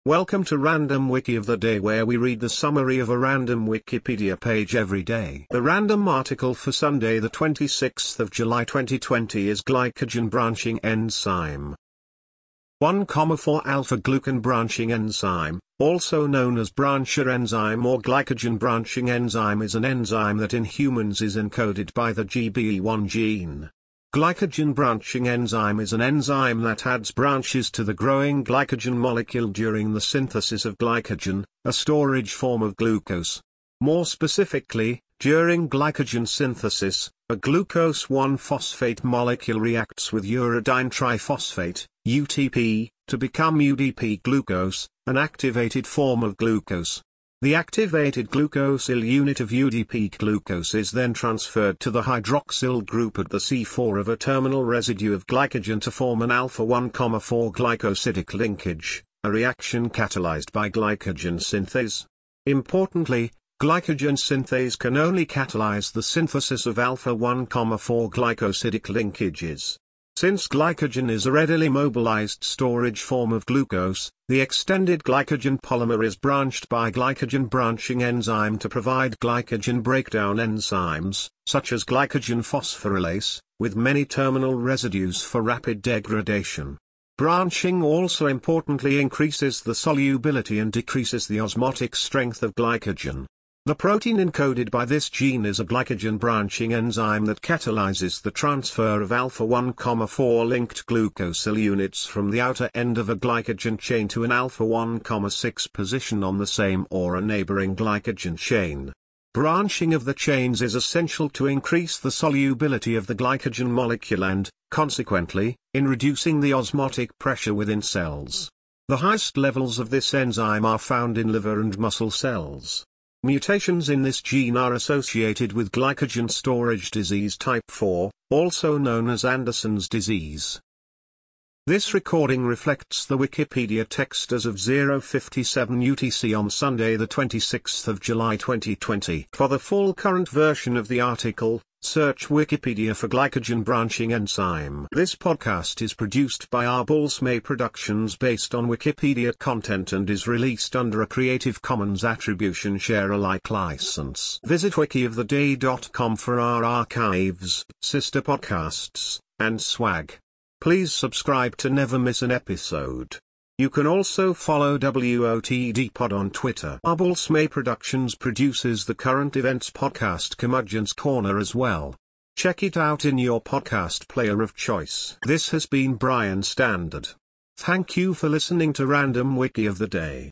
Welcome to Random Wiki of the Day, where we read the summary of a random Wikipedia page every day. The random article for Sunday the 26th of July 2020 is Glycogen Branching Enzyme. 1,4-alpha-glucan branching enzyme, also known as brancher enzyme or glycogen branching enzyme, is an enzyme that in humans is encoded by the GBE1 gene. Glycogen branching enzyme is an enzyme that adds branches to the growing glycogen molecule during the synthesis of glycogen, a storage form of glucose. More specifically, during glycogen synthesis, a glucose 1-phosphate molecule reacts with uridine triphosphate, UTP, to become UDP glucose, an activated form of glucose. The activated glucosyl unit of UDP glucose is then transferred to the hydroxyl group at the C4 of a terminal residue of glycogen to form an alpha-1,4 glycosidic linkage, a reaction catalyzed by glycogen synthase. Importantly, glycogen synthase can only catalyze the synthesis of alpha-1,4 glycosidic linkages. Since glycogen is a readily mobilized storage form of glucose, the extended glycogen polymer is branched by glycogen branching enzyme to provide glycogen breakdown enzymes, such as glycogen phosphorylase, with many terminal residues for rapid degradation. Branching also importantly increases the solubility and decreases the osmotic strength of glycogen. The protein encoded by this gene is a glycogen branching enzyme that catalyzes the transfer of alpha-1,4 linked glucosyl units from the outer end of a glycogen chain to an alpha-1,6 position on the same or a neighboring glycogen chain. Branching of the chains is essential to increase the solubility of the glycogen molecule and, consequently, in reducing the osmotic pressure within cells. The highest levels of this enzyme are found in liver and muscle cells. Mutations in this gene are associated with glycogen storage disease type 4, also known as Anderson's disease. This recording reflects the Wikipedia text as of 0:57 UTC on Sunday the 26th of July 2020. For the full current version of the article, search Wikipedia for glycogen branching enzyme. This podcast is produced by Arbulsme Productions based on Wikipedia content and is released under a Creative Commons Attribution Share Alike license. Visit wikioftheday.com for our archives, sister podcasts, and swag. Please subscribe to never miss an episode. You can also follow WOTD Pod on Twitter. Arbulsme Productions produces the current events podcast Curmudgeon's Corner as well. Check it out in your podcast player of choice. This has been Brian Standard. Thank you for listening to Random Wiki of the Day.